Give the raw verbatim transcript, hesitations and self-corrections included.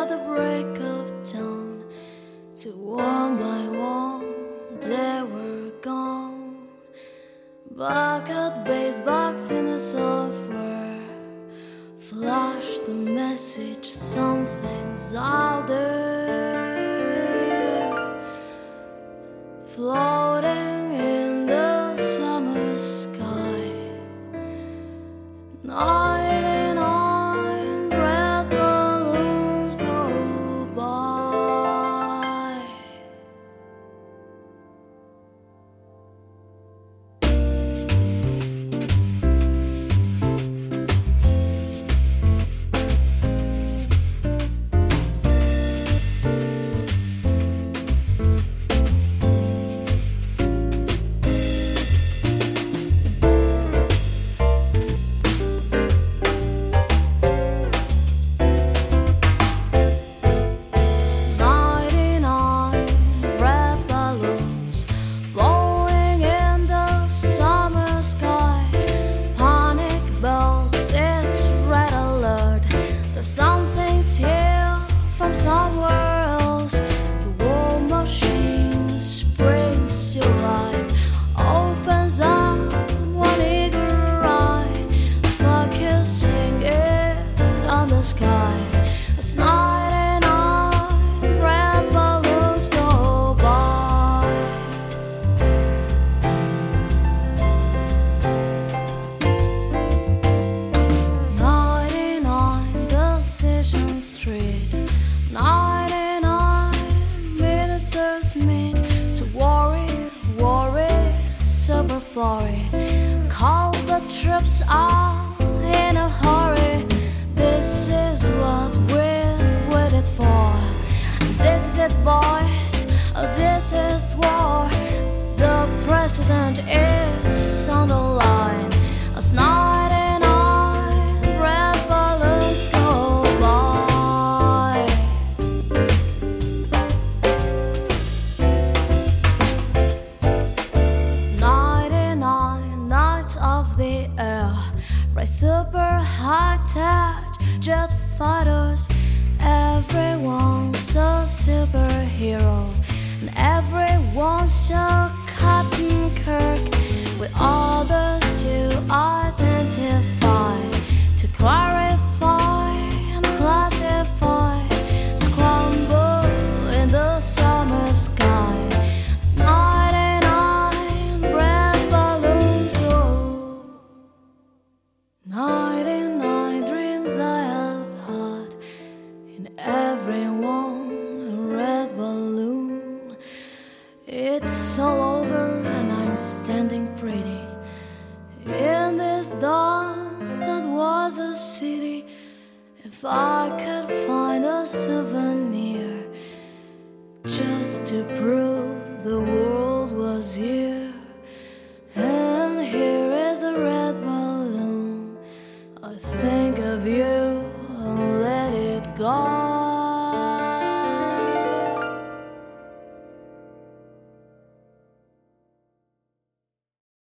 the break of dawn, till one by one they were gone. Back at base box in the software, flash the message, something's out there, floating in the summer sky. ninety-nine red balloons go by. Something's here from somewhere else. The war machine springs to life, opens up one eager eye, focusing it on the sky. As ninety-nine red balloons go by. Street. ninety-nine ministers meet to worry, worry, super flurry. Call the troops all in a hurry. This is what we've waited for. This is it, voice. This is war. The president is on the line. As ninety-nine red balloons go by. ninety-nine nights of the air, right, super high-tech jet fighters. Everyone's a superhero, and everyone's a Captain Kirk, with others to identify, to clarify and classify, scramble in the summer sky. As ninety-nine red balloons go. ninety-nine dreams I have had, in every one a red balloon. It's all over and I'm standing pretty in this dust that was a city. If I could find a souvenir just to prove the world was here.